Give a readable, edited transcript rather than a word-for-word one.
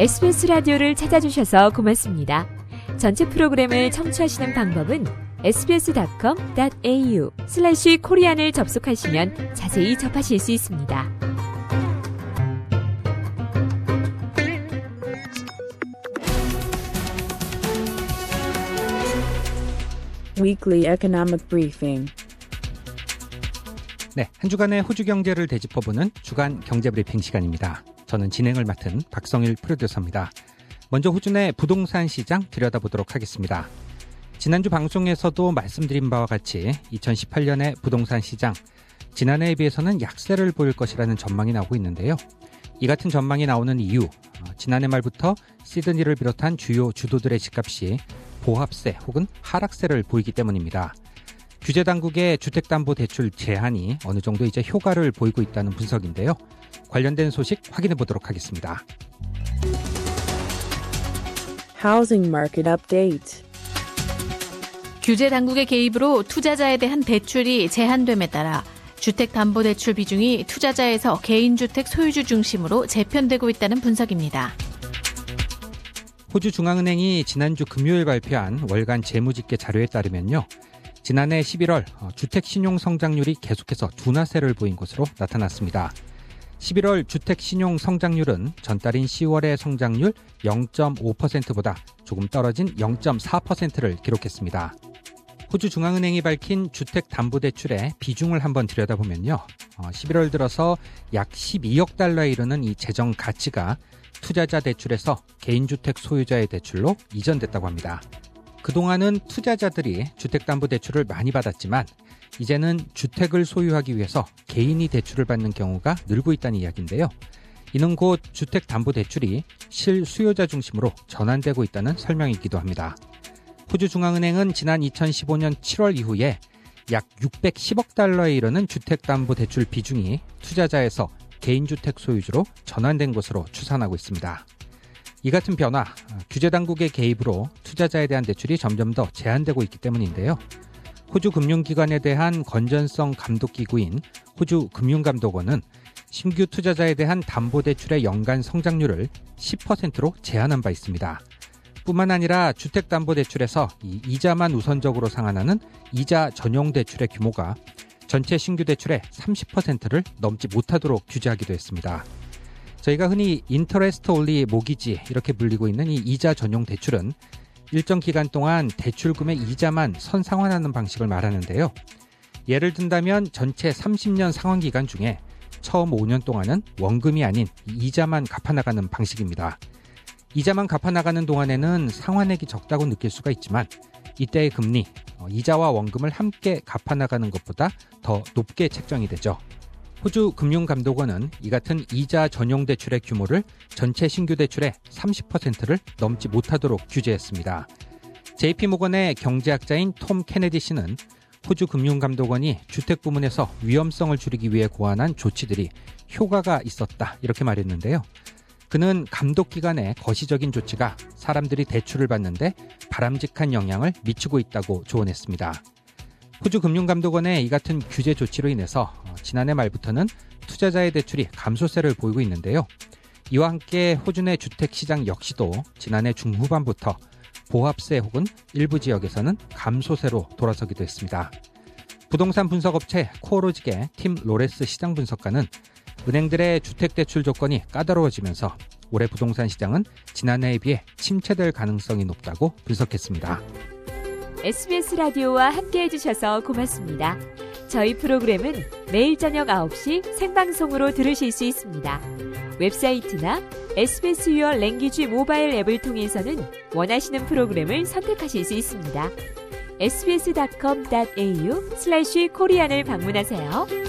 SBS 라디오를 찾아주셔서 고맙습니다. 전체 프로그램을 청취하시는 방법은 sbs.com.au/korean을 접속하시면 자세히 접하실 수 있습니다. Weekly Economic Briefing. 네, 한 주간의 호주 경제를 되짚어보는 주간 경제브리핑 시간입니다. 저는 진행을 맡은 박성일 프로듀서입니다. 먼저 호주 내 부동산 시장 들여다보도록 하겠습니다. 지난주 방송에서도 말씀드린 바와 같이 2018년의 부동산 시장, 지난해에 비해서는 약세를 보일 것이라는 전망이 나오고 있는데요. 이 같은 전망이 나오는 이유, 지난해 말부터 시드니를 비롯한 주요 주도들의 집값이 보합세 혹은 하락세를 보이기 때문입니다. 규제당국의 주택담보대출 제한이 어느 정도 이제 효과를 보이고 있다는 분석인데요. 관련된 소식 확인해 보도록 하겠습니다. Housing Market Update. 규제당국의 개입으로 투자자에 대한 대출이 제한됨에 따라 주택담보대출 비중이 투자자에서 개인주택 소유주 중심으로 재편되고 있다는 분석입니다. 호주 중앙은행이 지난주 금요일 발표한 월간 재무집계 자료에 따르면요. 지난해 11월 주택 신용 성장률이 계속해서 둔화세를 보인 것으로 나타났습니다. 11월 주택 신용 성장률은 전달인 10월의 성장률 0.5%보다 조금 떨어진 0.4%를 기록했습니다. 호주 중앙은행이 밝힌 주택담보대출의 비중을 한번 들여다보면요. 11월 들어서 약 12억 달러에 이르는 이 재정 가치가 투자자 대출에서 개인주택 소유자의 대출로 이전됐다고 합니다. 그동안은 투자자들이 주택담보대출을 많이 받았지만 이제는 주택을 소유하기 위해서 개인이 대출을 받는 경우가 늘고 있다는 이야기인데요. 이는 곧 주택담보대출이 실수요자 중심으로 전환되고 있다는 설명이기도 합니다. 호주 중앙은행은 지난 2015년 7월 이후에 약 610억 달러에 이르는 주택담보대출 비중이 투자자에서 개인주택 소유주로 전환된 것으로 추산하고 있습니다. 이 같은 변화, 규제당국의 개입으로 투자자에 대한 대출이 점점 더 제한되고 있기 때문인데요. 호주 금융기관에 대한 건전성 감독기구인 호주 금융감독원은 신규 투자자에 대한 담보대출의 연간 성장률을 10%로 제한한 바 있습니다. 뿐만 아니라 주택담보대출에서 이 이자만 우선적으로 상환하는 이자 전용 대출의 규모가 전체 신규 대출의 30%를 넘지 못하도록 규제하기도 했습니다. 저희가 흔히 인터레스트 올리 모기지 이렇게 불리고 있는 이 이자 전용 대출은 일정 기간 동안 대출금의 이자만 선상환하는 방식을 말하는데요. 예를 든다면 전체 30년 상환기간 중에 처음 5년 동안은 원금이 아닌 이자만 갚아나가는 방식입니다. 이자만 갚아나가는 동안에는 상환액이 적다고 느낄 수가 있지만 이때의 금리, 이자와 원금을 함께 갚아나가는 것보다 더 높게 책정이 되죠. 호주 금융감독원은 이 같은 이자 전용 대출의 규모를 전체 신규 대출의 30%를 넘지 못하도록 규제했습니다. JP모건의 경제학자인 톰 케네디 씨는 호주 금융감독원이 주택 부문에서 위험성을 줄이기 위해 고안한 조치들이 효과가 있었다 이렇게 말했는데요. 그는 감독기관의 거시적인 조치가 사람들이 대출을 받는데 바람직한 영향을 미치고 있다고 조언했습니다. 호주 금융감독원의 이 같은 규제 조치로 인해서 지난해 말부터는 투자자의 대출이 감소세를 보이고 있는데요. 이와 함께 호주 내 주택시장 역시도 지난해 중후반부터 보합세 혹은 일부 지역에서는 감소세로 돌아서기도 했습니다. 부동산 분석업체 코어로직의 팀 로레스 시장 분석가는 은행들의 주택대출 조건이 까다로워지면서 올해 부동산 시장은 지난해에 비해 침체될 가능성이 높다고 분석했습니다. SBS 라디오와 함께해 주셔서 고맙습니다. 저희 프로그램은 매일 저녁 9시 생방송으로 들으실 수 있습니다. 웹사이트나 SBS Your Language 모바일 앱을 통해서는 원하시는 프로그램을 선택하실 수 있습니다. sbs.com.au/korean을 방문하세요.